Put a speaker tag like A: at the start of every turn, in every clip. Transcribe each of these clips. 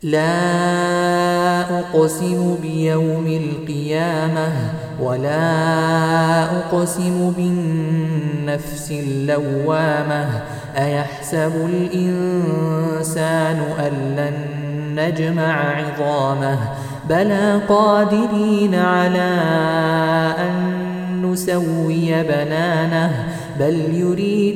A: لا أقسم بيوم القيامة ولا أقسم بالنفس اللوامة أيحسب الإنسان أن لن نجمع عظامه بلى قادرين على أن نسوي بنانه بل يريد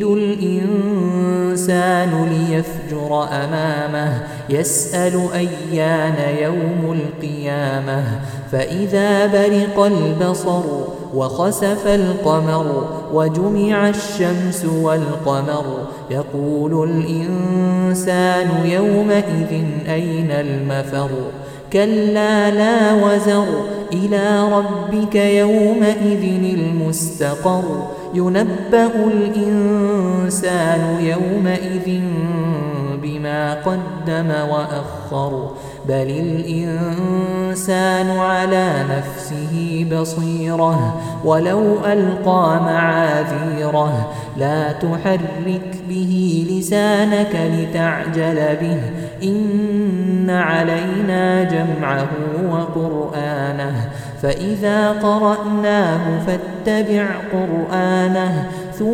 A: الإنسان ليفجر أمامه يسأل أيان يوم القيامة فإذا برق البصر وخسف القمر وجمع الشمس والقمر يقول الإنسان يومئذ أين المفر كلا لا وزر إلى ربك يومئذ المستقر ينبأ الإنسان يومئذ بما قدم وأخر بل الإنسان على نفسه بصيرة ولو ألقى معاذيره لا تحرك به لسانك لتعجل به إن علينا جمعه وقرآنه فإذا قرأناه فاتبع قرآنه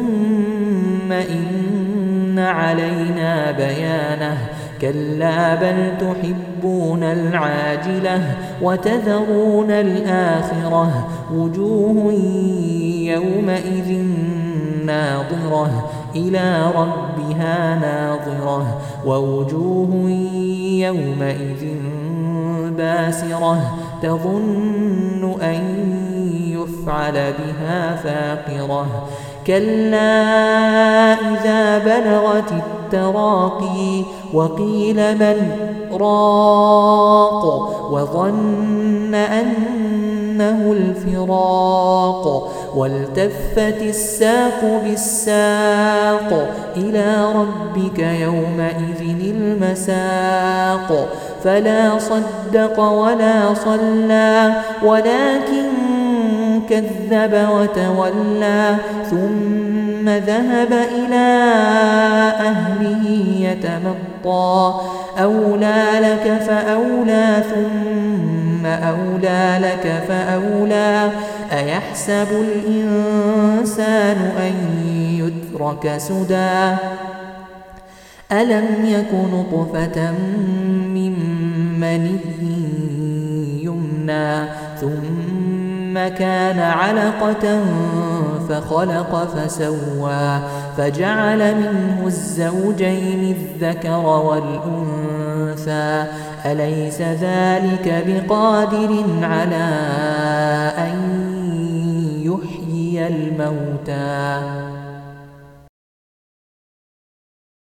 A: ثم إن علينا بيانه كلا بل تحبون العاجلة وتذرون الآخرة وجوه يومئذ ناظرة إلى ربها ناظرة ووجوه يومئذ باسرة تظن أن يفعل بها فاقرة كلا إذا بلغت التراقي وقيل من راق وظن أنه الفراق والتفت الساق بالساق إلى ربك يومئذ المساق فلا صدق ولا صلى ولكن كذب وتولى ثم ذهب إلى أهله يتمطى أولى لك فأولى ثم أولى لك فأولى أيحسب الإنسان أن يترك سدى ألم يك نطفة من مني يمنى ثم كان علقة فخلق فسوى فجعل منه الزوجين الذكر والأنثى أليس ذلك بقادر على أن يحيي الموتى